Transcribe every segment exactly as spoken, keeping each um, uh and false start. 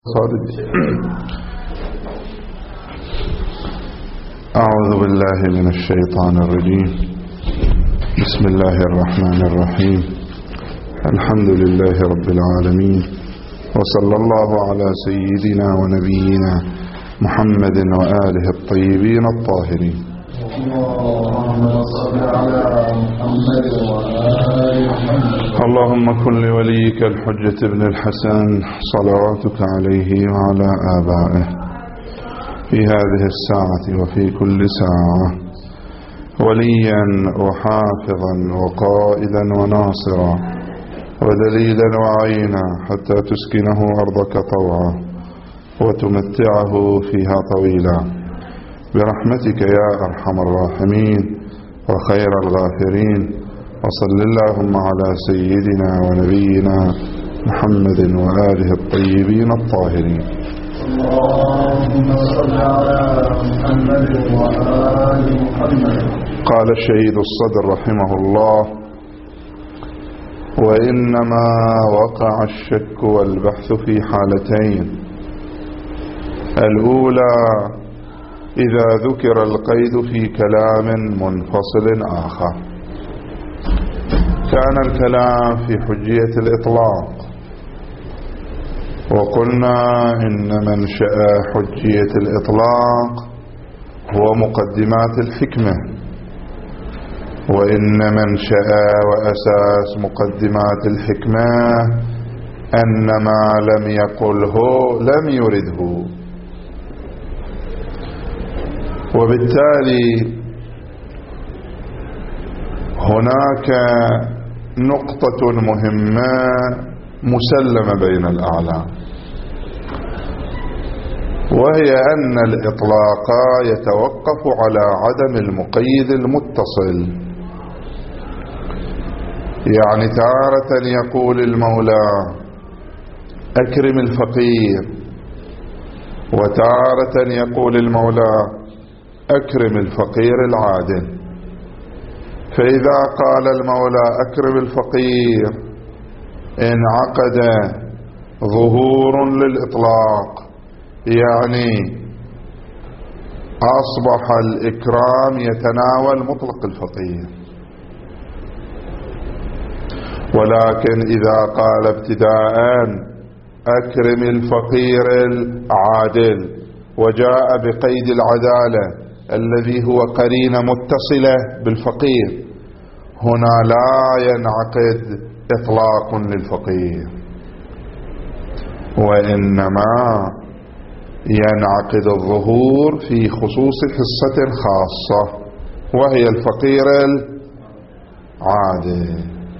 أعوذ بالله من الشيطان الرجيم. بسم الله الرحمن الرحيم. الحمد لله رب العالمين، وصلى الله على سيدنا ونبينا محمد وآله الطيبين الطاهرين. اللهم كن لوليك الحجة ابن الحسن صلواتك عليه وعلى آبائه في هذه الساعة وفي كل ساعة وليا وحافظا وقائدا وناصرا ودليلا وعينا حتى تسكنه أرضك طوعا وتمتعه فيها طويلا برحمتك يا أرحم الراحمين وخير الغافرين. وصل اللهم على سيدنا ونبينا محمد وآله الطيبين الطاهرين. اللهم صل على محمد وآل محمد. قال الشهيد الصدر رحمه الله: وإنما وقع الشك والبحث في حالتين. الأولى إذا ذكر القيد في كلام منفصل آخر، كان الكلام في حجية الإطلاق، وقلنا إن منشأ حجية الإطلاق هو مقدمات الحكمة، وإن منشأ وأساس مقدمات الحكمة أن ما لم يقله لم يرده، وبالتالي هناك نقطة مهمة مسلمة بين الأعلام، وهي أن الإطلاق يتوقف على عدم المقيد المتصل. يعني تارة يقول المولى أكرم الفقير، وتارة يقول المولى أكرم الفقير العادل. فإذا قال المولى أكرم الفقير انعقد ظهور للإطلاق، يعني أصبح الإكرام يتناول مطلق الفقير. ولكن إذا قال ابتداء أكرم الفقير العادل وجاء بقيد العدالة الذي هو قرينة متصلة بالفقير، هنا لا ينعقد إطلاق للفقير، وإنما ينعقد الظهور في خصوص حصة خاصة وهي الفقير العادل.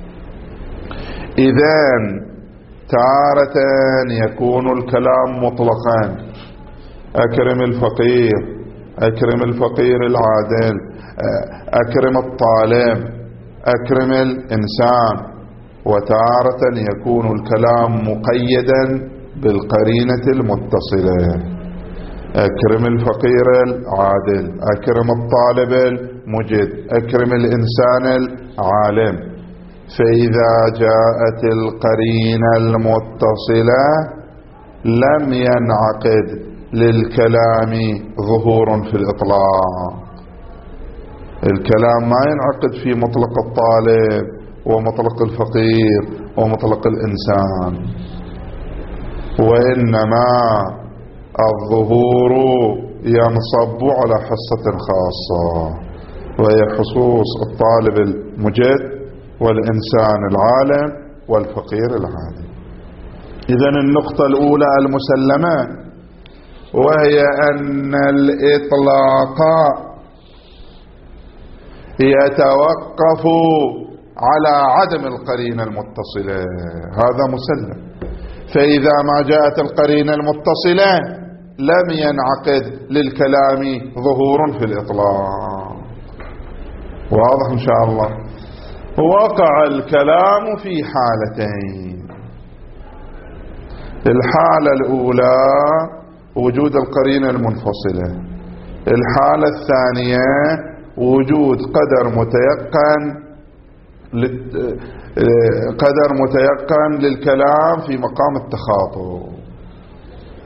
إذن تارة يكون الكلام مطلقا: أكرم الفقير، أكرم الفقير العادل، أكرم الطالب، أكرم الإنسان. وتارة يكون الكلام مقيدا بالقرينة المتصلة: أكرم الفقير العادل، أكرم الطالب المجد، أكرم الإنسان العالم. فإذا جاءت القرينة المتصلة لم ينعقد للكلام ظهور في الإطلاق. الكلام ما ينعقد في مطلق الطالب ومطلق الفقير ومطلق الإنسان، وإنما الظهور ينصب على حصة خاصة وهي خصوص الطالب المجد والإنسان العالم والفقير العادل. إذن النقطة الأولى المسلمة وهي أن الإطلاق يتوقف على عدم القرينة المتصلة، هذا مسلم. فإذا ما جاءت القرينة المتصلة لم ينعقد للكلام ظهور في الإطلاق. واضح إن شاء الله؟ وقع الكلام في حالتين: الحالة الأولى وجود القرينة المنفصلة، الحالة الثانية وجود قدر متيقن قدر متيقن للكلام في مقام التخاطب.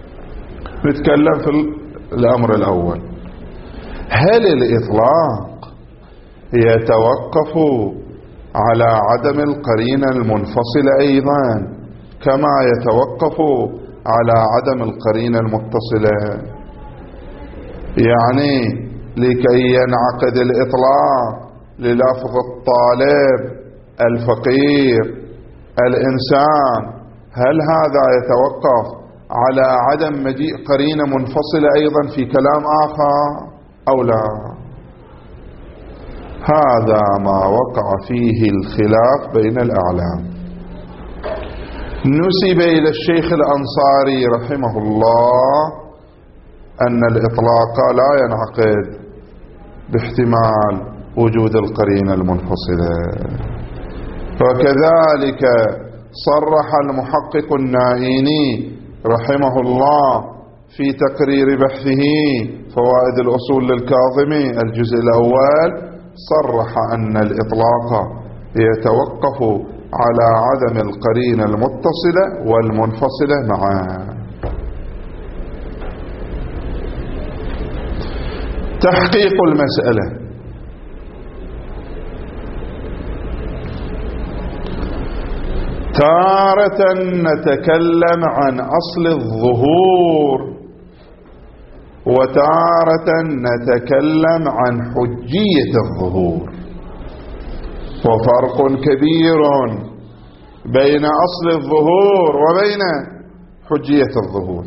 نتكلم في الأمر الأول. هل الإطلاق يتوقف على عدم القرينة المنفصلة أيضا كما يتوقف على عدم القرينة المتصلة؟ يعني لكي ينعقد الإطلاق للفظ الطالب الفقير الإنسان، هل هذا يتوقف على عدم مجيء قرينة منفصلة أيضا في كلام آخر أو لا؟ هذا ما وقع فيه الخلاف بين الأعلام. نسب إلى الشيخ الأنصاري رحمه الله أن الإطلاق لا ينعقد باحتمال وجود القرينة المنفصلة، وكذلك صرح المحقق النائيني رحمه الله في تقرير بحثه فوائد الأصول للكاظمي الجزء الأول، صرح أن الإطلاق يتوقف على عدم القرينة المتصلة والمنفصلة معا. تحقيق المسألة: تارة نتكلم عن أصل الظهور، وتارة نتكلم عن حجية الظهور، وفرق كبير بين أصل الظهور وبين حجية الظهور.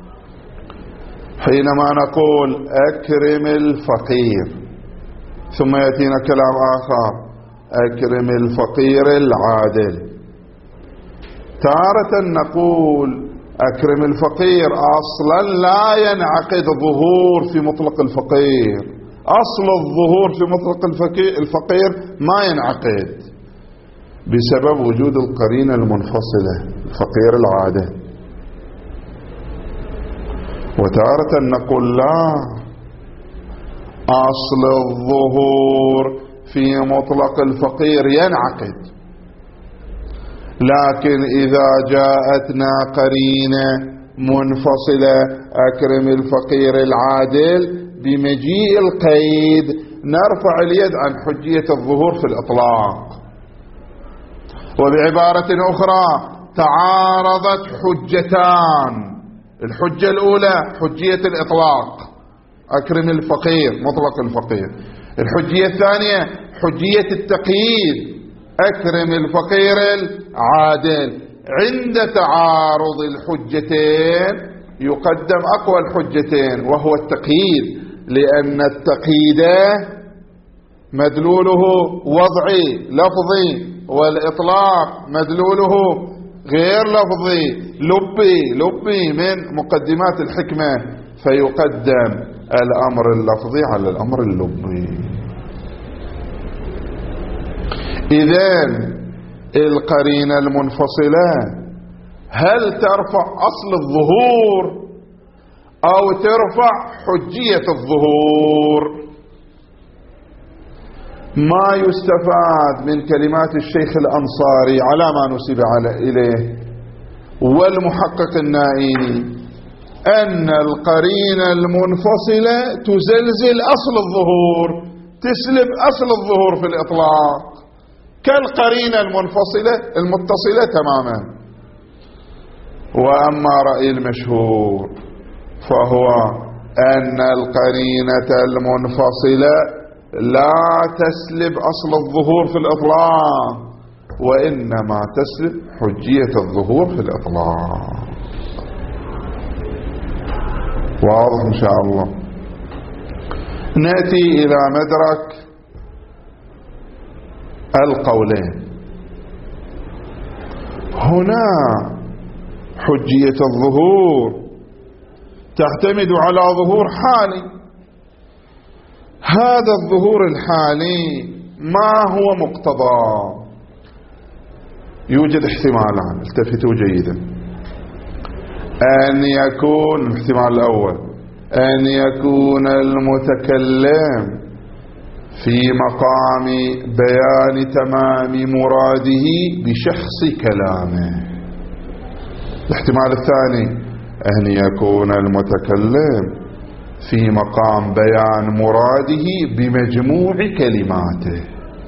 حينما نقول أكرم الفقير، ثم يأتينا كلام آخر أكرم الفقير العادل، تارة نقول أكرم الفقير أصلا لا ينعقد ظهور في مطلق الفقير، أصل الظهور في مطلق الفقير ما ينعقد بسبب وجود القرينة المنفصلة الفقير العادل. وتارة نقول لا، أصل الظهور في مطلق الفقير ينعقد، لكن إذا جاءتنا قرينة منفصلة أكرم الفقير العادل بمجيء القيد نرفع اليد عن حجية الظهور في الإطلاق. وبعبارة أخرى تعارضت حجتان، الحجة الأولى حجية الإطلاق أكرم الفقير مطلق الفقير، الحجية الثانية حجية التقييد أكرم الفقير العادل. عند تعارض الحجتين يقدم أقوى الحجتين وهو التقييد، لأن التقييد مدلوله وضعي لفظي، والإطلاق مدلوله غير لفظي لبي لبي من مقدمات الحكمة، فيقدم الأمر اللفظي على الأمر اللبي. إذن القرينة المنفصلة هل ترفع أصل الظهور أو ترفع حجية الظهور؟ ما يستفاد من كلمات الشيخ الأنصاري على ما نسب إليه والمحقق النائيني أن القرينة المنفصلة تزلزل أصل الظهور، تسلب أصل الظهور في الإطلاق كالقرينة المنفصلة المتصلة تماما. وأما رأي المشهور فهو أن القرينة المنفصلة لا تسلب أصل الظهور في الإطلاق، وإنما تسلب حجية الظهور في الإطلاق. واضح إن شاء الله. نأتي إلى مدرك القولين. هنا حجية الظهور تعتمد على ظهور حالي، هذا الظهور الحالي ما هو مقتضى؟ يوجد احتمالان، التفتوا جيدا. أن يكون الاحتمال الأول أن يكون المتكلم في مقام بيان تمام مراده بشخص كلامه. الاحتمال الثاني أن يكون المتكلم في مقام بيان مراده بمجموع كلماته.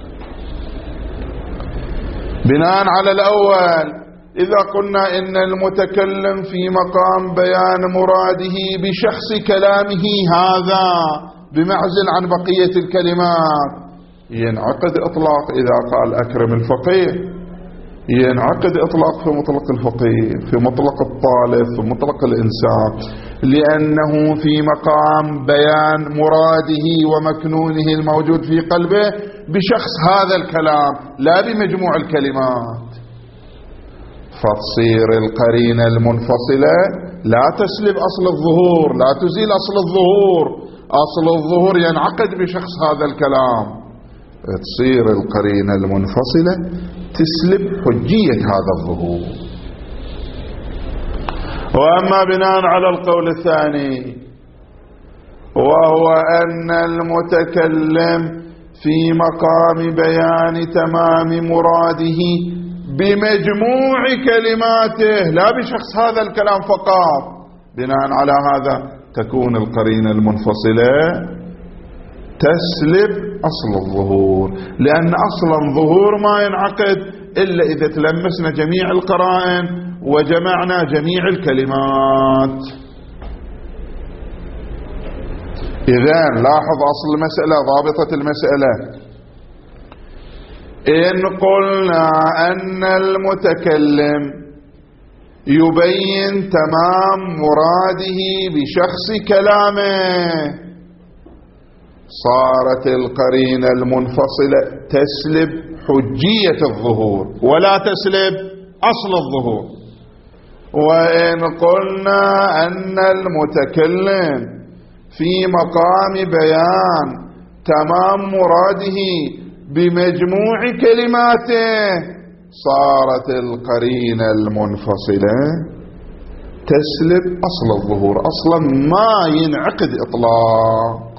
بناء على الأول، إذا قلنا إن المتكلم في مقام بيان مراده بشخص كلامه هذا بمعزل عن بقية الكلمات، ينعقد إطلاق إذا قال أكرم الفقير، ينعقد إطلاق في مطلق الفقير، في مطلق الطالب، في مطلق الإنسان، لأنه في مقام بيان مراده ومكنونه الموجود في قلبه بشخص هذا الكلام لا بمجموع الكلمات. فتصير القرينة المنفصلة لا تسلب أصل الظهور، لا تزيل أصل الظهور، أصل الظهور ينعقد بشخص هذا الكلام. تصير القرينة المنفصلة تسلب حجية هذا الظهور. وأما بناء على القول الثاني، وهو أن المتكلم في مقام بيان تمام مراده بمجموع كلماته لا بشخص هذا الكلام فقط، بناء على هذا تكون القرينة المنفصلة تسلب أصل الظهور، لأن أصل الظهور ما ينعقد إلا إذا تلمسنا جميع القرائن وجمعنا جميع الكلمات. إذن لاحظ أصل المسألة، ضابطة المسألة، إن قلنا أن المتكلم يبين تمام مراده بشخص كلامه، صارت القرينة المنفصلة تسلب حجية الظهور ولا تسلب أصل الظهور. وإن قلنا أن المتكلم في مقام بيان تمام مراده بمجموع كلماته، صارت القرينة المنفصلة تسلب أصل الظهور، أصلا ما ينعقد إطلاق.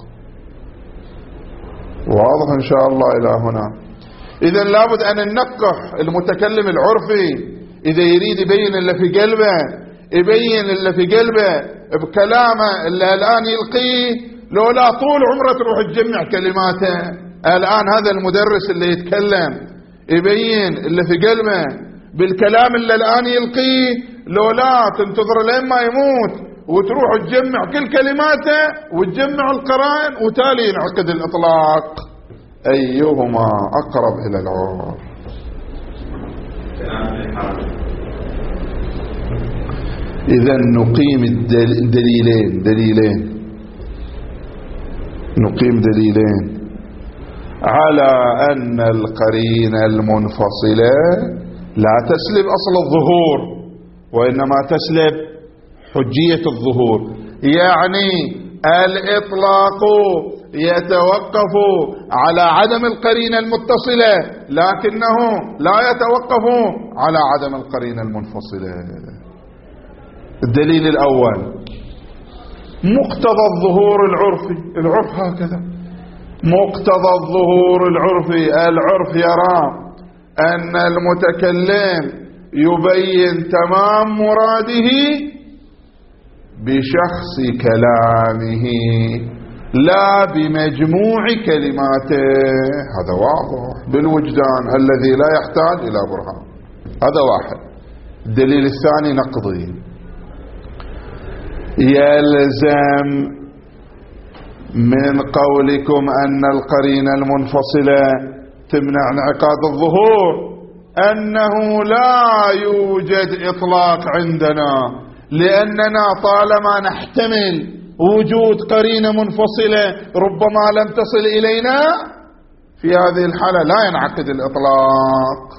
واضح إن شاء الله إلى هنا؟ إذا لابد أن ننقح المتكلم العرفي إذا يريد يبين اللي في قلبه، يبين اللي في قلبه بكلامه اللي الآن يلقيه، لو لا طول عمره تروح تجمع كلماته. الآن هذا المدرس اللي يتكلم يبين اللي في قلبه بالكلام اللي الآن يلقيه، لو لا تنتظر لين ما يموت وتروح تجمع كل كلماته وتجمع القرائن وتالي ينعقد الإطلاق. أيهما أقرب إلى العرف؟ إذا نقيم الدليلين دليلين نقيم دليلين على أن القرينة المنفصلة لا تسلب أصل الظهور وإنما تسلب حجية الظهور، يعني الإطلاق يتوقف على عدم القرينة المتصلة لكنه لا يتوقف على عدم القرينة المنفصلة. الدليل الأول مقتضى الظهور العرفي، العرف هكذا، مقتضى الظهور العرفي، العرف يرى أن المتكلم يبين تمام مراده بشخص كلامه لا بمجموع كلماته. هذا واضح بالوجدان الذي لا يحتاج إلى برهان. هذا واحد. الدليل الثاني نقضي، يلزم من قولكم أن القرينة المنفصلة تمنع انعقاد الظهور أنه لا يوجد إطلاق عندنا، لأننا طالما نحتمل وجود قرينة منفصلة ربما لم تصل إلينا، في هذه الحالة لا ينعقد الإطلاق.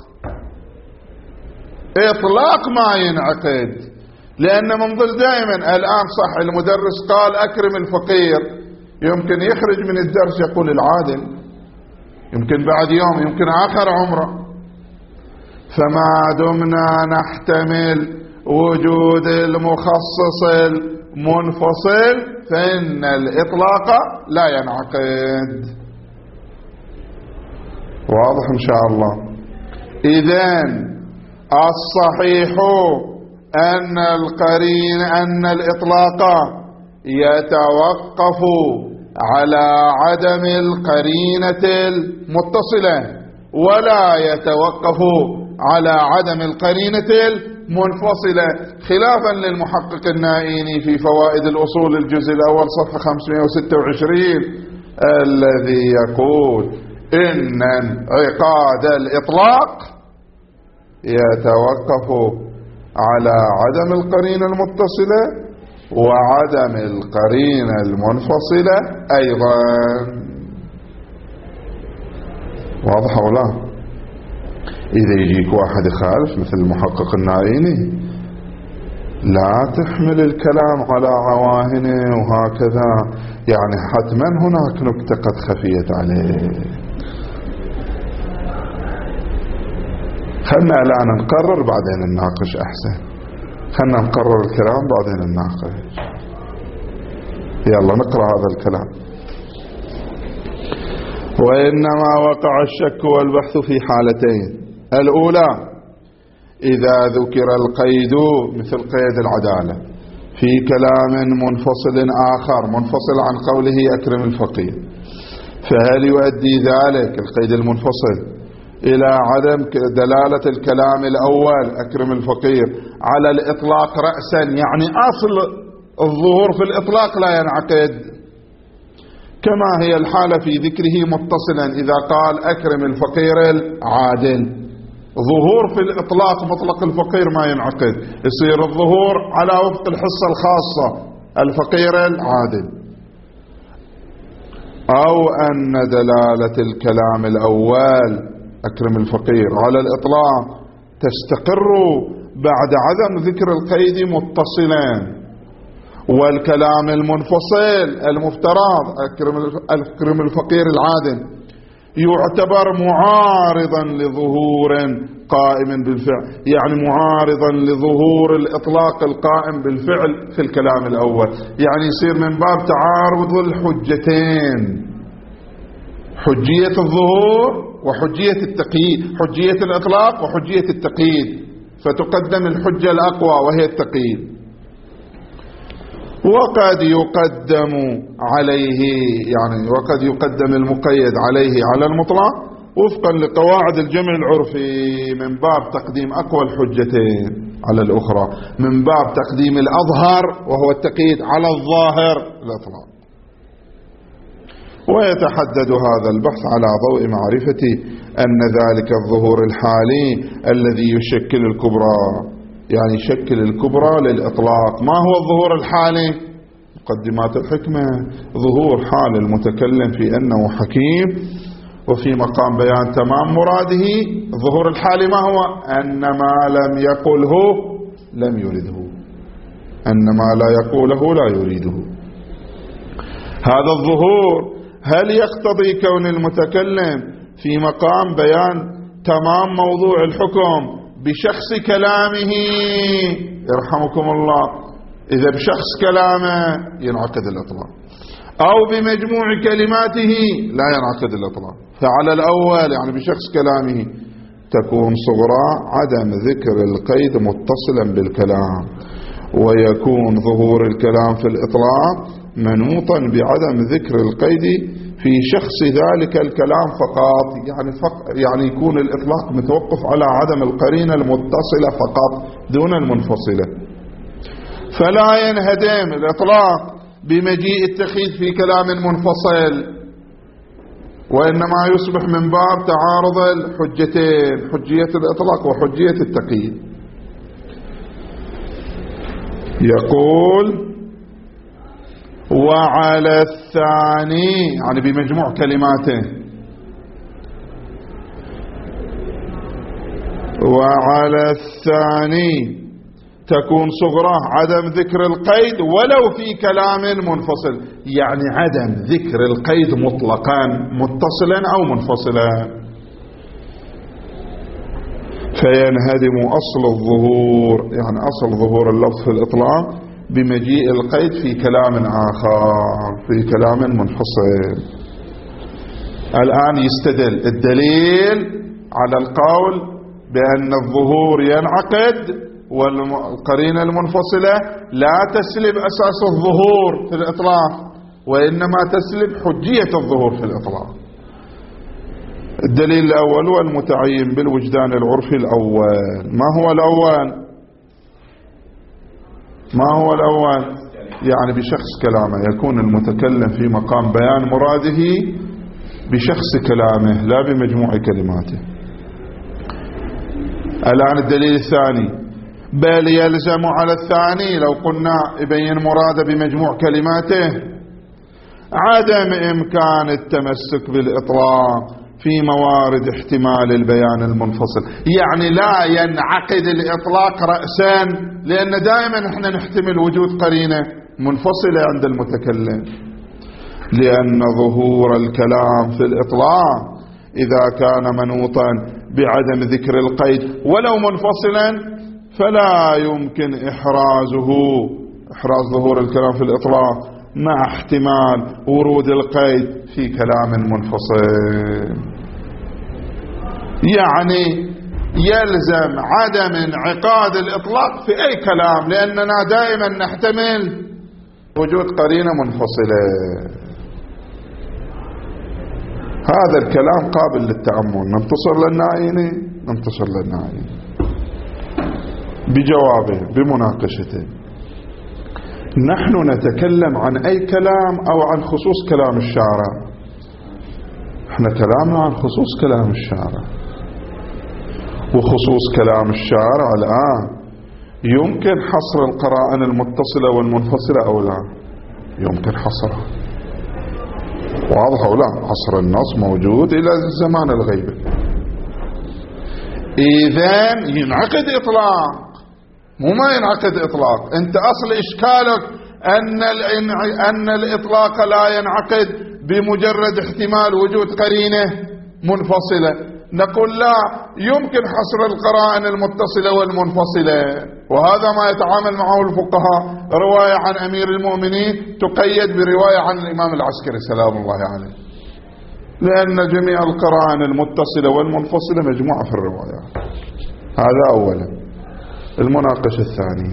إطلاق ما ينعقد، لأن منظر دائما الآن صح المدرس قال أكرم الفقير، يمكن يخرج من الدرس يقول العادل، يمكن بعد يوم، يمكن آخر عمره. فما دمنا نحتمل وجود المخصص المنفصل فإن الإطلاق لا ينعقد. واضح إن شاء الله؟ إذن الصحيح أن القرين أن الإطلاق يتوقف على عدم القرينة المتصلة ولا يتوقف على عدم القرينة المنفصلة، خلافا للمحقق النائيني في فوائد الأصول الجزء الأول صفحة خمسمائة وستة وعشرين الذي يقول إن انعقاد الإطلاق يتوقف على عدم القرينة المتصلة وعدم القرينة المنفصلة أيضا. واضح أو لا؟ إذا يجيك واحد يخالف مثل المحقق النائيني لا تحمل الكلام على عواهنه وهكذا، يعني حتما هناك نكتة قد خفيت عليه. خلنا الآن نقرر بعدين نناقش أحسن، خلنا نقرر الكلام بعدين نناقش. يلا نقرأ هذا الكلام. وإنما وقع الشك والبحث في حالتين: الأولى إذا ذكر القيد مثل قيد العدالة في كلام منفصل آخر منفصل عن قوله أكرم الفقير، فهل يؤدي ذلك القيد المنفصل إلى عدم دلالة الكلام الأول أكرم الفقير على الإطلاق رأسا، يعني أصل الظهور في الإطلاق لا ينعقد، كما هي الحالة في ذكره متصلا إذا قال أكرم الفقير العادل، ظهور في الإطلاق مطلق الفقير ما ينعقد، يصير الظهور على وفق الحصة الخاصة الفقير العادل. أو أن دلالة الكلام الأول أكرم الفقير على الإطلاق تستقر بعد عدم ذكر القيد متصلا، والكلام المنفصل المفترض أكرم الفقير العادل يعتبر معارضا لظهور قائم بالفعل، يعني معارضا لظهور الإطلاق القائم بالفعل في الكلام الأول، يعني يصير من باب تعارض الحجتين، حجية الظهور وحجية التقييد، حجية الإطلاق وحجية التقييد، فتقدم الحجة الأقوى وهي التقييد. وقد يقدم عليه يعني وقد يقدم المقيد عليه على المطلق وفقا لقواعد الجمع العرفي من باب تقديم أقوى الحجتين على الأخرى، من باب تقديم الأظهر وهو التقييد على الظاهر الإطلاق. ويتحدد هذا البحث على ضوء معرفة أن ذلك الظهور الحالي الذي يشكل الكبرى، يعني يشكل الكبرى للإطلاق. ما هو الظهور الحالي؟ مقدمات الحكمة: ظهور حال المتكلم في أنه حكيم وفي مقام بيان تمام مراده. الظهور الحالي ما هو؟ أن ما لم يقله لم يرده، أن ما لا يقوله لا يريده. هذا الظهور هل يقتضي كون المتكلم في مقام بيان تمام موضوع الحكم بشخص كلامه؟ يرحمكم الله، إذا بشخص كلامه ينعقد الإطلاق، أو بمجموع كلماته لا ينعقد الإطلاق. فعلى الأول يعني بشخص كلامه تكون صغرى عدم ذكر القيد متصلا بالكلام، ويكون ظهور الكلام في الإطلاق منوطا بعدم ذكر القيد في شخص ذلك الكلام فقط، يعني فق يعني يكون الإطلاق متوقف على عدم القرينة المتصلة فقط دون المنفصلة. فلا ينهدم الإطلاق بمجيء التخييد في كلام منفصل، وإنما يصبح من باب تعارض الحجتين، حجية الإطلاق وحجية التقييد. يقول: وعلى الثاني يعني بمجموع كلماته، وعلى الثاني تكون صغراه عدم ذكر القيد ولو في كلام منفصل، يعني عدم ذكر القيد مطلقا متصلا أو منفصلا. فينهدم أصل الظهور، يعني أصل ظهور اللفظ في الإطلاق بمجيء القيد في كلام آخر في كلام منفصل. الآن يستدل الدليل على القول بأن الظهور ينعقد والقرينة المنفصلة لا تسلب أساس الظهور في الإطلاق، وإنما تسلب حجية الظهور في الإطلاق. الدليل الأول هو المتعين بالوجدان العرفي الأول. ما هو الأول؟ ما هو الأول؟ يعني بشخص كلامه، يكون المتكلم في مقام بيان مراده بشخص كلامه لا بمجموع كلماته. الآن الدليل الثاني، بل يلزم على الثاني لو قلنا يبين مراده بمجموع كلماته عدم إمكان التمسك بالإطلاق في موارد احتمال البيان المنفصل. يعني لا ينعقد الإطلاق رأسا، لأن دائما احنا نحتمل وجود قرينة منفصلة عند المتكلم، لأن ظهور الكلام في الإطلاق إذا كان منوطا بعدم ذكر القيد ولو منفصلا فلا يمكن إحرازه، إحراز ظهور الكلام في الإطلاق مع احتمال ورود القيد في كلام منفصل. يعني يلزم عدم انعقاد الإطلاق في أي كلام، لأننا دائما نحتمل وجود قرينة منفصلة. هذا الكلام قابل للتأمل. ننتصر للنائين، ننتصر للنائين بجوابه بمناقشته. نحن نتكلم عن أي كلام أو عن خصوص كلام الشارع؟ احنا كلامنا عن خصوص كلام الشارع، وخصوص كلام الشارع الآن يمكن حصر القرائن المتصلة والمنفصلة أو لا؟ يمكن حصرها، واضح أو لا؟ حصر النص موجود إلى زمان الغيبة. إذن ينعقد إطلاق، مو ما ينعقد إطلاق. أنت أصل إشكالك أن, أن الإطلاق لا ينعقد بمجرد احتمال وجود قرينة منفصلة. نقول لا، يمكن حصر القرائن المتصلة والمنفصلة، وهذا ما يتعامل معه الفقهاء. رواية عن أمير المؤمنين تقيد برواية عن الإمام العسكري سلام الله عليه، لأن جميع القرائن المتصلة والمنفصلة مجموعة في الروايات. هذا أولا. المناقشة الثانية،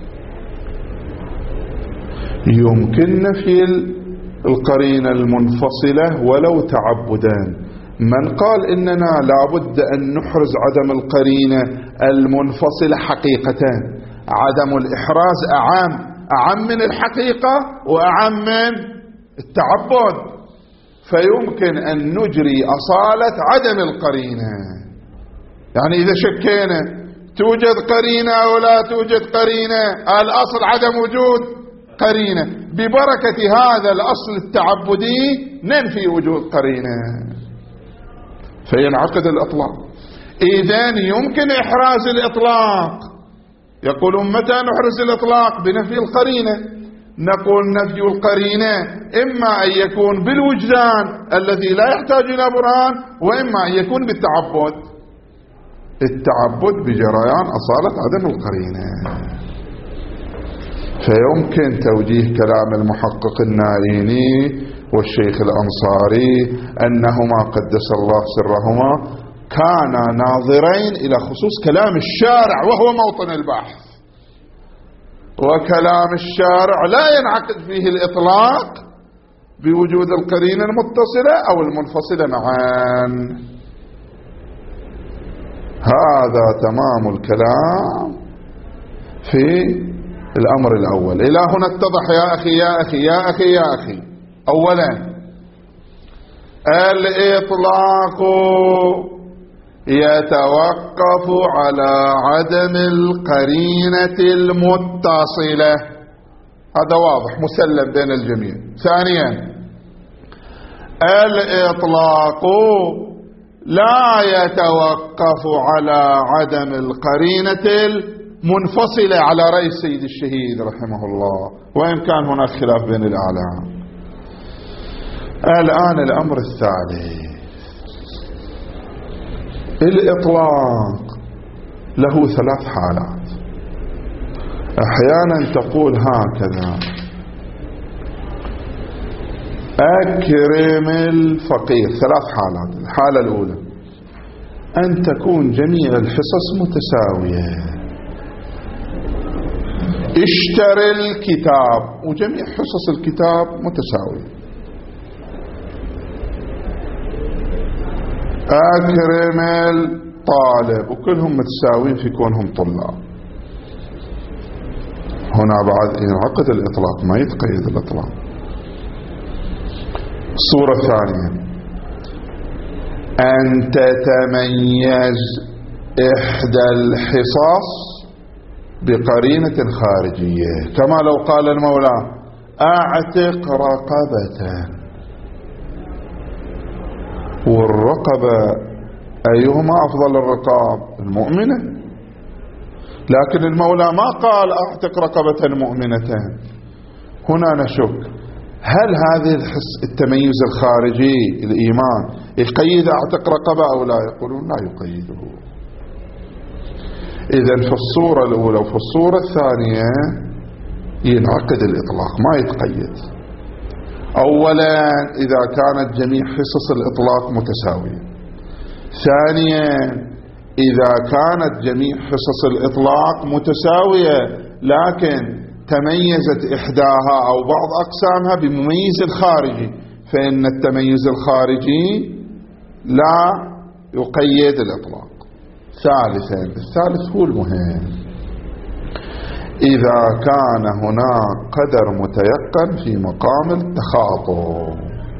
يمكن نفي القرينة المنفصلة ولو تعبدان. من قال إننا لابد أن نحرز عدم القرينة المنفصلة حقيقتان. عدم الإحراز أعم أعم من الحقيقة وأعم من التعبد، فيمكن أن نجري أصالة عدم القرينة. يعني إذا شكينا توجد قرينة أو لا توجد قرينة، الأصل عدم وجود قرينة، ببركة هذا الأصل التعبدي ننفي وجود قرينة فينعقد الإطلاق. إذن يمكن إحراز الإطلاق. يقولون متى نحرز الإطلاق؟ بنفي القرينة. نقول نفي القرينة إما أن يكون بالوجدان الذي لا يحتاج إلى برهان، وإما أن يكون بالتعبد، التعبد بجريان أصالة عدم القرينة. فيمكن توجيه كلام المحقق الناريني والشيخ الأنصاري أنهما قدس الله سرهما كانا ناظرين إلى خصوص كلام الشارع وهو موطن البحث، وكلام الشارع لا ينعقد فيه الإطلاق بوجود القرينة المتصلة أو المنفصلة معا. هذا تمام الكلام في الأمر الأول. إلى هنا اتضح يا أخي يا أخي يا أخي يا أخي. أولا، الإطلاق يتوقف على عدم القرينة المتصلة، هذا واضح مسلم بين الجميع. ثانيا، الإطلاق لا يتوقف على عدم القرينة المنفصلة على رأي السيد الشهيد رحمه الله، وإن كان هناك خلاف بين الأعلام. الآن الأمر الثالث، الإطلاق له ثلاث حالات. أحيانا تقول هكذا: أكرم الفقير. ثلاث حالات. الحالة الأولى أن تكون جميع الحصص متساوية، اشتري الكتاب، وجميع حصص الكتاب متساوية. أكرم الطالب، وكلهم متساويين في كونهم طلاب. هنا بعد ينعقد الإطلاق، ما يتقيد الإطلاق. الصورة الثانية أن تتميز إحدى الحصص بقرينة خارجية، كما لو قال المولى أعتق رقبة، والرقبة أيهما أفضل الرقاب؟ المؤمنة. لكن المولى ما قال أعتق رقبة مؤمنة. هنا نشك هل هذه التميز الخارجي الإيمان يقيد أعتق رقبة أو لا؟ يقولون لا يقيده. إذن في الصورة الأولى وفي الصورة الثانية ينعقد الإطلاق، ما يتقيد. أولا إذا كانت جميع حصص الإطلاق متساوية. ثانيا إذا كانت جميع حصص الإطلاق متساوية لكن تميزت إحداها أو بعض أقسامها بمميز الخارجي، فإن التميز الخارجي لا يقيد الإطلاق. ثالثا، الثالث هو المهم، إذا كان هناك قدر متيقن في مقام التخاطب.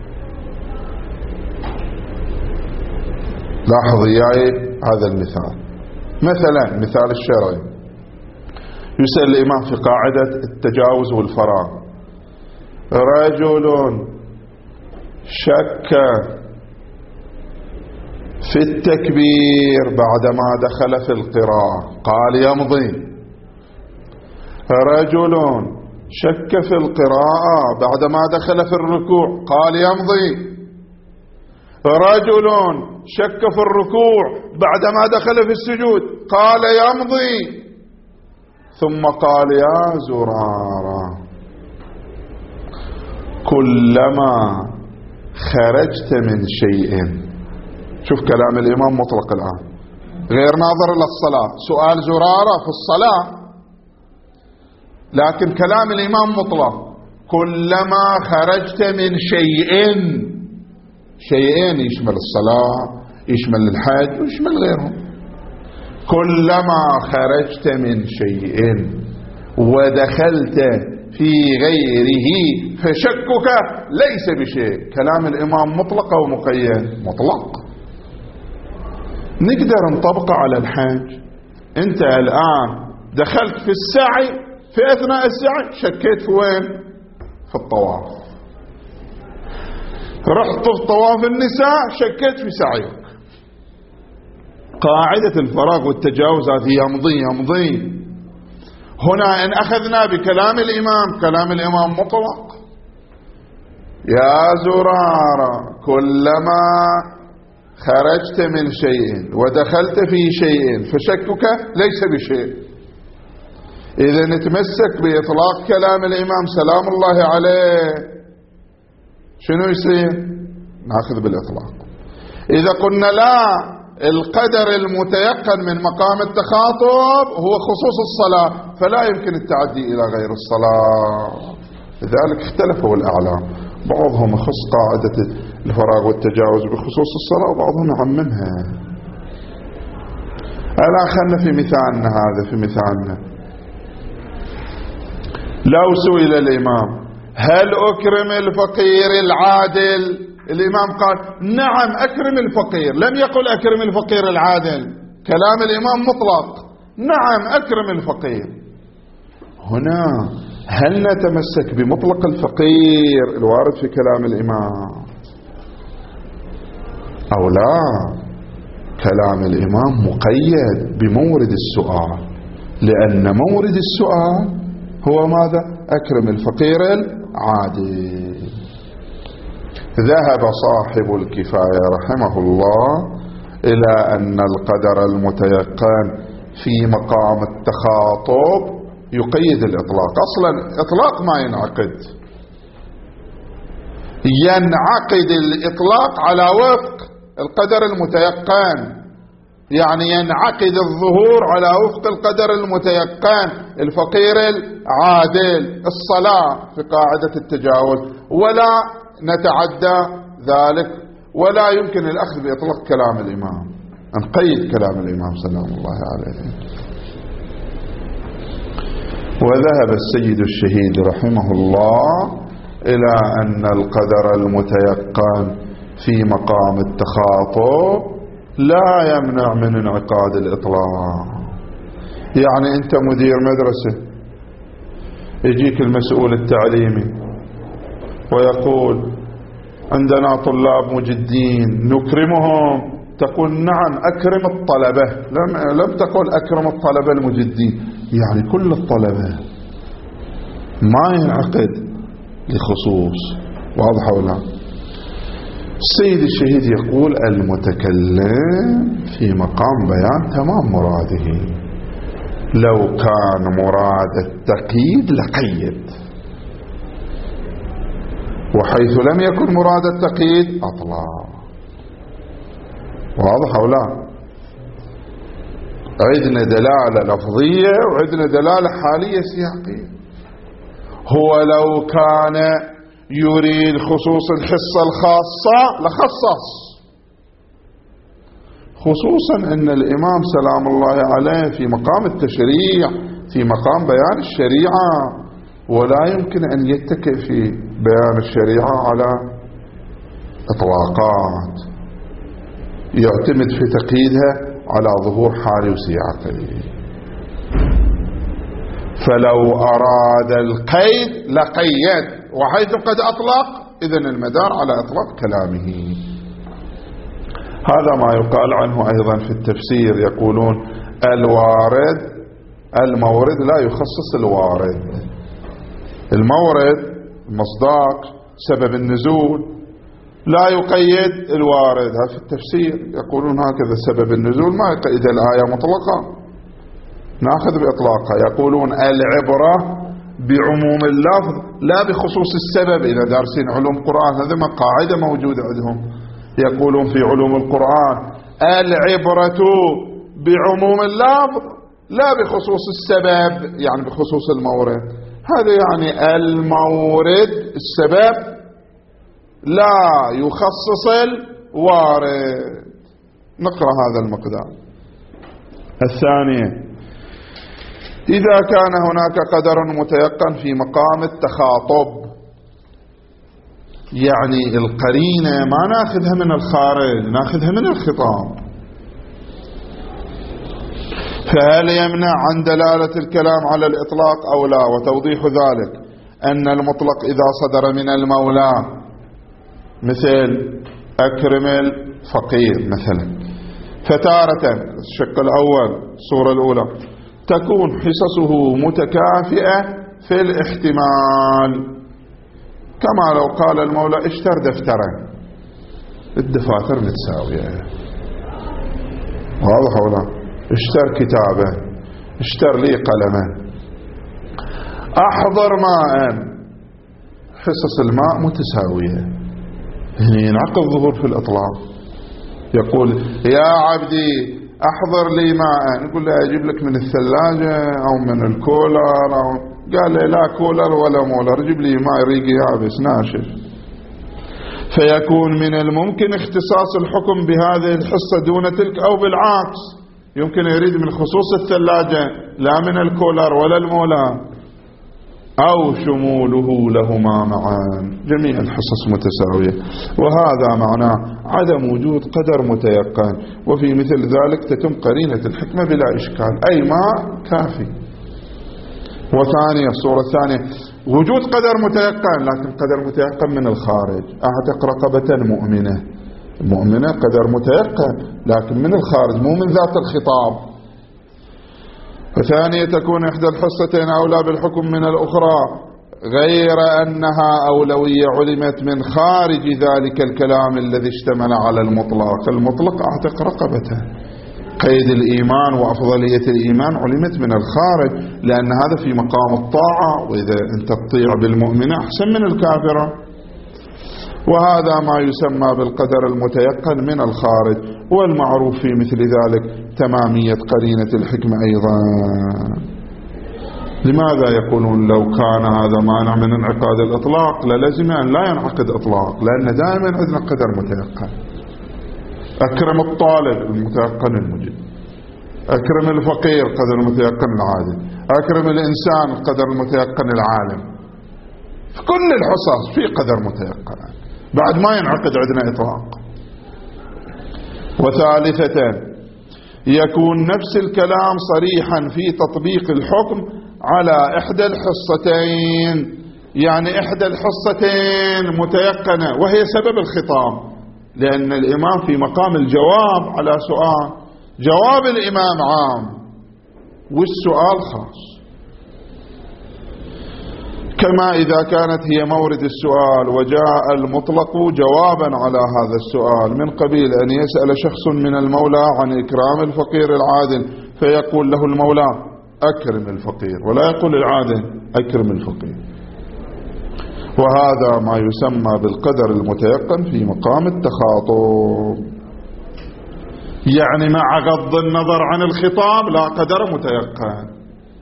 لاحظ وياي هذا المثال، مثلا مثال الشرعي. يسأل الإمام في قاعدة التجاوز والفراغ: رجل شك في التكبير بعدما دخل في القراءة، قال يمضي. رجل شك في القراءة بعدما دخل في الركوع، قال يمضي. رجل شك في الركوع بعدما دخل في السجود، قال يمضي. ثم قال يا زرارة كلما خرجت من شيء، شوف كلام الإمام مطلق الآن غير ناظر إلى الصلاة. سؤال زرارة في الصلاة، لكن كلام الإمام مطلق. كلما خرجت من شيء، شيئين يشمل الصلاة، يشمل الحج ويشمل غيرهم. كلما خرجت من شيء ودخلت في غيره فشكك ليس بشيء. كلام الإمام مطلق أو مقيد؟ مطلق. نقدر نطبقه على الحج. أنت الآن دخلت في السعي، في أثناء السعي شكيت في وين؟ في الطواف. رحت في طواف النساء شكيت في سعيك. قاعدة الفراغ والتجاوز هذه يمضي يمضي. هنا إن أخذنا بكلام الإمام، كلام الإمام مطلق. يا زرارة كلما خرجت من شيء ودخلت في شيء فشكك ليس بشيء. إذا نتمسك بإطلاق كلام الإمام سلام الله عليه، شنو يصير؟ ناخذ بالإطلاق. إذا قلنا لا، القدر المتيقن من مقام التخاطب هو خصوص الصلاة، فلا يمكن التعدي إلى غير الصلاة. لذلك اختلفوا الأعلام، بعضهم يخص قاعدة الفراغ والتجاوز بخصوص الصلاة وبعضهم يعممها. ألا خلنا في مثالنا هذا، في مثالنا لو سئل الإمام هل أكرم الفقير العادل؟ الإمام قال نعم أكرم الفقير، لم يقل أكرم الفقير العادل. كلام الإمام مطلق، نعم أكرم الفقير. هنا هل نتمسك بمطلق الفقير الوارد في كلام الإمام أو لا؟ كلام الإمام مقيد بمورد السؤال، لأن مورد السؤال هو ماذا؟ أكرم الفقير العادل. ذهب صاحب الكفاية رحمه الله إلى أن القدر المتيقن في مقام التخاطب يقيد الإطلاق. أصلا إطلاق ما ينعقد، ينعقد الإطلاق على وفق القدر المتيقن. يعني ينعقد الظهور على وفق القدر المتيقن الفقير العادل الصلاة في قاعدة التجاوز، ولا نتعدى ذلك، ولا يمكن الأخذ بإطلاق كلام الإمام، نقيد كلام الإمام سلام الله عليه. وذهب السيد الشهيد رحمه الله إلى أن القدر المتيقن في مقام التخاطب لا يمنع من انعقاد الإطلاق. يعني أنت مدير مدرسة، يجيك المسؤول التعليمي ويقول عندنا طلاب مجدين نكرمهم، تقول نعم أكرم الطلبة، لم, لم تقل أكرم الطلبة المجدين، يعني كل الطلبة، ما ينعقد لخصوص. واضح ولا؟ السيد الشهيد يقول المتكلم في مقام بيان تمام مراده، لو كان مراد التقييد لقيد، وحيث لم يكن مراد التقييد أطلق. واضح أو لا؟ عندنا دلالة لفظية وعندنا دلالة حالية سياقية. هو لو كان يريد خصوص الحصة الخاصة لخصص، خصوصا أن الإمام سلام الله عليه في مقام التشريع، في مقام بيان الشريعة، ولا يمكن أن يتكئ في بيان الشريعة على إطلاقات، يعتمد في تقييدها على ظهور حالي وسياقي. فلو أراد القيد لقيد، وحيث قد أطلق إذن المدار على إطلاق كلامه. هذا ما يقال عنه أيضا في التفسير، يقولون الوارد المورد لا يخصص الوارد. المورد مصداق سبب النزول لا يقيد الوارد، هذا في التفسير يقولون هكذا، سبب النزول ما يقيد الآية مطلقا، نأخذ بإطلاقها. يقولون العبرة بعموم اللفظ لا بخصوص السبب. إذا دارسين علوم قرآن هذا ما قاعدة موجودة عندهم، يقولون في علوم القرآن العبرة بعموم اللفظ لا بخصوص السبب، يعني بخصوص المورد. هذا يعني المورد السبب لا يخصص الوارد. نقرأ هذا المقدار. الثانية، إذا كان هناك قدر متيقن في مقام التخاطب، يعني القرينة ما ناخذها من الخارج، ناخذها من الخطاب، فهل يمنع عن دلالة الكلام على الإطلاق أو لا؟ وتوضيح ذلك أن المطلق إذا صدر من المولى، مثل أكرم الفقير مثلا، فتارة الشق الأول الصورة الأولى تكون حصصه متكافئة في الاحتمال، كما لو قال المولى اشتر دفترا، الدفاتر متساوية. واضح ولا؟ اشتر كتابا، اشتر لي قلما، احضر ماء، حصص الماء متساوية. هنا ينعقد ظهور في الإطلاق. يقول يا عبدي احضر لي ماء، يقول له اجيب لك من الثلاجة او من الكولر، أو قال لي لا كولر ولا مولر، جيب لي ماء ريق يابس ناشف. فيكون من الممكن اختصاص الحكم بهذه الحصة دون تلك، او بالعكس يمكن يريد من خصوص الثلاجة لا من الكولر ولا المولر، أو شموله لهما معا، جميع الحصص متساوية. وهذا معناه عدم وجود قدر متيقن، وفي مثل ذلك تتم قرينة الحكمة بلا إشكال، أي ما كافي. وثانية الصورة الثانية وجود قدر متيقن، لكن قدر متيقن من الخارج، أعتق رقبة مؤمنة، مؤمنة قدر متيقن لكن من الخارج مو من ذات الخطاب. وثانية تكون إحدى الحصتين أولى بالحكم من الأخرى، غير أنها أولوية علمت من خارج ذلك الكلام الذي اشتمل على المطلق. المطلق أعتق رقبته، قيد الإيمان وأفضلية الإيمان علمت من الخارج، لأن هذا في مقام الطاعة، وإذا أنت تطيع بالمؤمنة أحسن من الكافرة. وهذا ما يسمى بالقدر المتيقن من الخارج. والمعروف في مثل ذلك تمامية قرينة الحكمة أيضا. لماذا يقولون لو كان هذا مانع من انعقاد الإطلاق للزم أن لا ينعقد إطلاق؟ لأن دائما عندنا قدر متيقن. أكرم الطالب المتيقن المجد، أكرم الفقير قدر المتيقن العادل، أكرم الإنسان القدر المتيقن العالم. في كل الحصص في قدر متيقن، بعد ما ينعقد عندنا إطلاق. وثالثة يكون نفس الكلام صريحا في تطبيق الحكم على إحدى الحصتين، يعني إحدى الحصتين متيقنة وهي سبب الخطاب، لأن الإمام في مقام الجواب على سؤال، جواب الإمام عام والسؤال خاص. كما إذا كانت هي مورد السؤال وجاء المطلق جوابا على هذا السؤال، من قبيل أن يسأل شخص من المولى عن إكرام الفقير العادل فيقول له المولى أكرم الفقير، ولا يقول العادل أكرم الفقير. وهذا ما يسمى بالقدر المتيقن في مقام التخاطب، يعني مع غض النظر عن الخطاب لا قدر متيقن.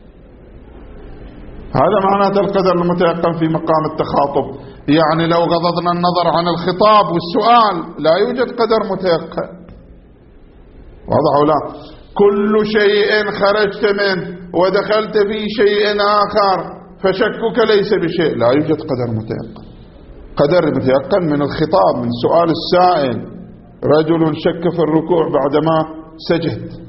هذا معناته القدر المتيقن في مقام التخاطب، يعني لو غضضنا النظر عن الخطاب والسؤال لا يوجد قدر متيقن. واضح ولا؟ كل شيء خرجت منه ودخلت في شيء آخر فشكك ليس بشيء، لا يوجد قدر متيقن. قدر متيقن من الخطاب، من سؤال السائل، رجل شك في الركوع بعدما سجد.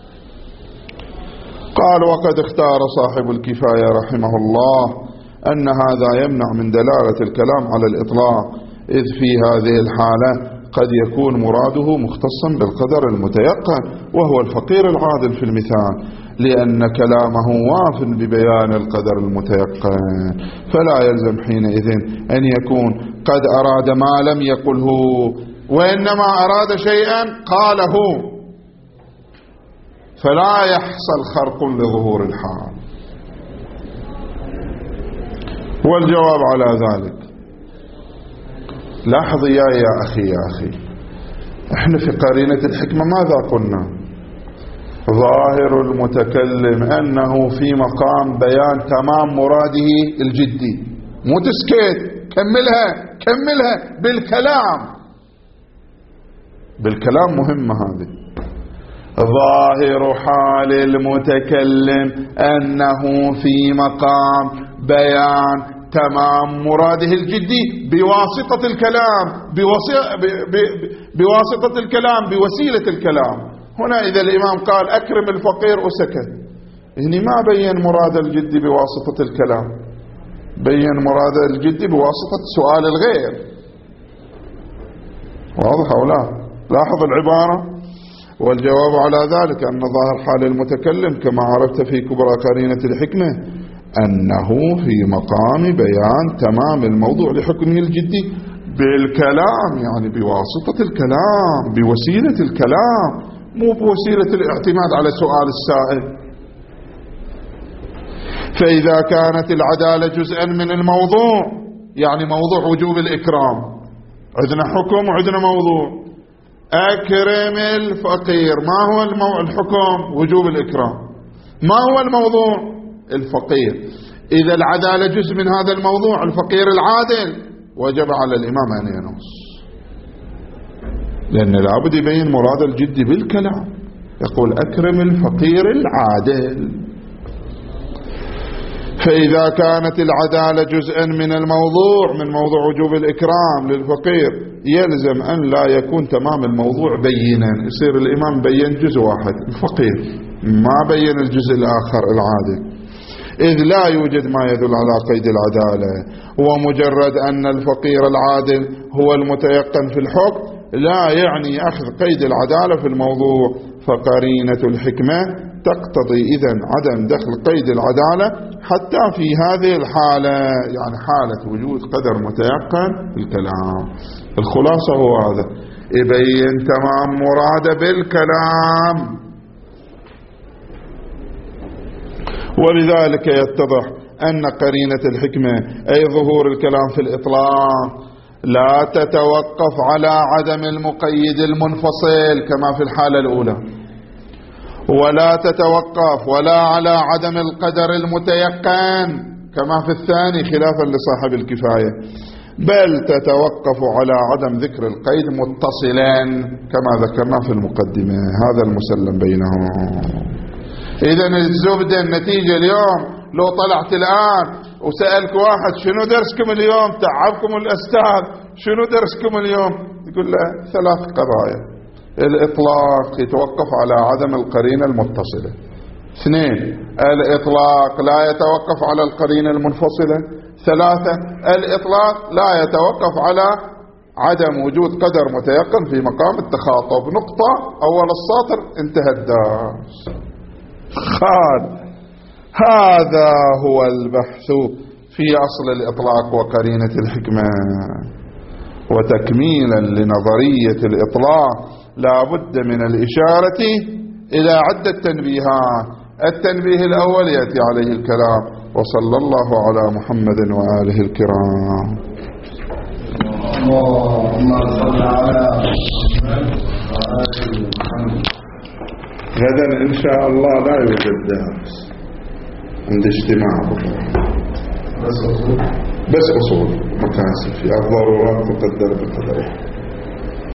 قال وقد اختار صاحب الكفاية رحمه الله أن هذا يمنع من دلالة الكلام على الإطلاق، إذ في هذه الحالة قد يكون مراده مختصا بالقدر المتيقن وهو الفقير العادل في المثال، لأن كلامه واف ببيان القدر المتيقن، فلا يلزم حينئذ أن يكون قد أراد ما لم يقله، وإنما أراد شيئا قاله، فلا يحصل خرق لظهور الحال. والجواب على ذلك، لاحظ يا يا أخي يا أخي احنا في قرينة الحكمة ماذا قلنا؟ ظاهر المتكلم أنه في مقام بيان تمام مراده الجدي، مو تسكت، كملها كملها بالكلام، بالكلام مهمة هذه. ظاهر حال المتكلم أنه في مقام بيان تمام مراده الجدي بواسطة الكلام، بواسطة الكلام بوسيلة الكلام. هنا إذا الإمام قال أكرم الفقير وسكت، يعني ما بين مراد الجدي بواسطة الكلام، بين مراد الجدي بواسطة سؤال الغير. واضح أو لا؟ لاحظ العبارة. والجواب على ذلك أن ظاهر حال المتكلم كما عرفت في كبرى قرينة الحكمة أنه في مقام بيان تمام الموضوع لحكمه الجدي بالكلام، يعني بواسطة الكلام، بوسيلة الكلام، مو بوسيلة الاعتماد على سؤال السائل. فإذا كانت العدالة جزءا من الموضوع، يعني موضوع وجوب الإكرام، عندنا حكم وعندنا موضوع، أكرم الفقير، ما هو المو... الحكم وجوب الإكرام، ما هو الموضوع الفقير. إذا العدالة جزء من هذا الموضوع الفقير العادل، وجب على الإمام أن ينص، لأن لابد يبين مراد الجد بالكلام، يقول أكرم الفقير العادل. فإذا كانت العدالة جزءا من الموضوع، من موضوع وجوب الإكرام للفقير، يلزم أن لا يكون تمام الموضوع بينا، يصير الإمام بين جزء واحد الفقير، ما بين الجزء الآخر العادل، إذ لا يوجد ما يدل على قيد العدالة. ومجرد أن الفقير العادل هو المتيقن في الحكم لا يعني أخذ قيد العدالة في الموضوع، فقرينة الحكمة تقتضي إذن عدم دخل قيد العدالة حتى في هذه الحالة، يعني حالة وجود قدر متيقن في الكلام. الخلاصة هو هذا، يبين تمام مراد بالكلام. ولذلك يتضح أن قرينة الحكمة أي ظهور الكلام في الإطلاق لا تتوقف على عدم المقيد المنفصل كما في الحالة الأولى، ولا تتوقف ولا على عدم القدر المتيقن كما في الثاني خلافا لصاحب الكفاية، بل تتوقف على عدم ذكر القيد متصلا كما ذكرنا في المقدمة. هذا المسلم بينهم. إذن الزبدة النتيجة اليوم لو طلعت الآن وسألك واحد شنو درسكم اليوم، تعبكم الأستاذ شنو درسكم اليوم، يقول له ثلاث قضايا: الإطلاق يتوقف على عدم القرينة المتصلة، اثنين الإطلاق لا يتوقف على القرينة المنفصلة، ثلاثة الإطلاق لا يتوقف على عدم وجود قدر متيقن في مقام التخاطب. نقطة، أول السطر، انتهى الدرس. خال هذا هو البحث في أصل الإطلاق وقرينة الحكمة. وتكميلا لنظرية الإطلاق لا بد من الإشارة إلى عدة تنبيهات. التنبيه الأول يأتي عليه الكلام: وصلى الله على محمد وآله الكرام. اللهم صل على محمد وآله محمد. غدا إن شاء الله لا يوجد درس، عند اجتماع بس أصول بس أصول مكاسب، في الضرورات تقدر بقدرها.